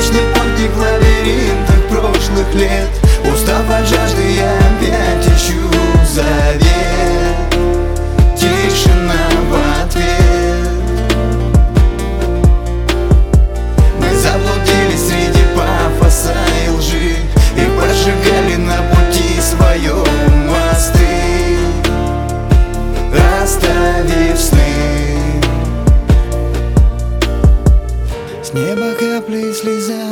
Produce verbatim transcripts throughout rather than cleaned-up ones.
вечный путник в лабиринтах прошлых лет. Устав от жажды, я опять ищу завет. Тишина в ответ. Мы заблудились среди пафоса и лжи и прожигали на пути своем мосты, оставив сны. С неба капли и слеза,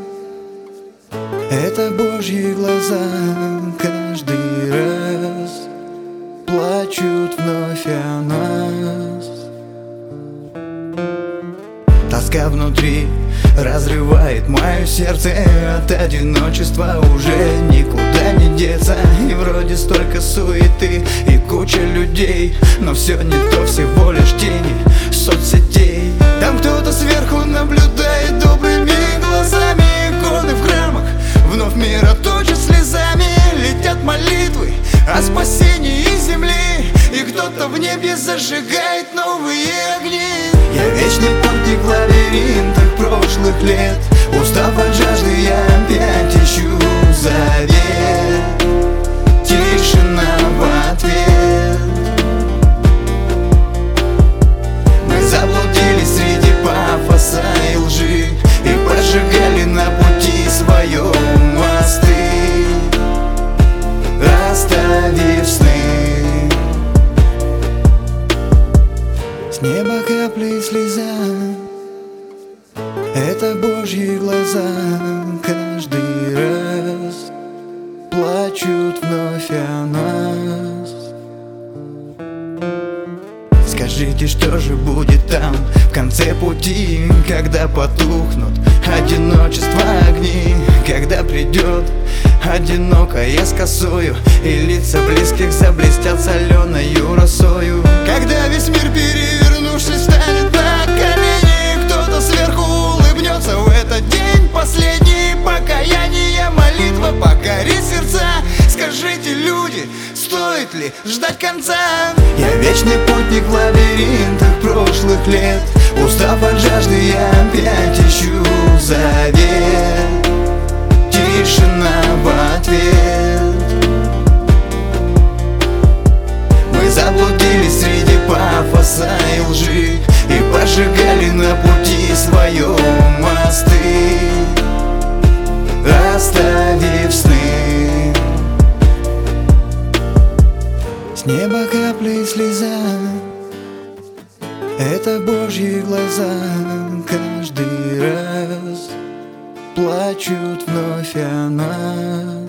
это Божьи глаза. Каждый раз плачут вновь о нас. Тоска внутри разрывает мое сердце. От одиночества уже никуда не деться. И вроде столько суеты и куча людей, но все не то, всего лишь тени соцсетей. Там кто-то сверху наблюдает добрыми глазами. Иконы в храмах вновь мироточат слезами. Летят молитвы о спасении земли, и кто-то в небе зажигает новые огни. Я вечный путник в лабиринтах прошлых лет. Устав от жажды, я опять ищу завет. Тишина в ответ. Мы заблудились среди пафоса и лжи и прожигали на пути своем мосты, оставив сны. С неба капли и слеза, это Божьи глаза. Каждый раз плачут вновь о нас. Скажите, что же будет там, в конце пути, когда потухнут одиночество огни, когда придет одинокая с косою, и лица близких заблестят соленою росою. Когда весь мир, перевернувшись, станет на колени, кто-то сверху улыбнется в этот день последний. Покаяние, молитва покорит сердца. Скажите, люди, стоит ли ждать конца? Я вечный путник в лабиринтах прошлых лет. Устав от жажды, я опять ищу завет. Тишина в ответ. Мы заблудились среди пафоса и лжи и прожигали на пути своем мосты, оставив сны. С неба капли и слеза, это Божьи глаза. Каждый раз плачут вновь о нас.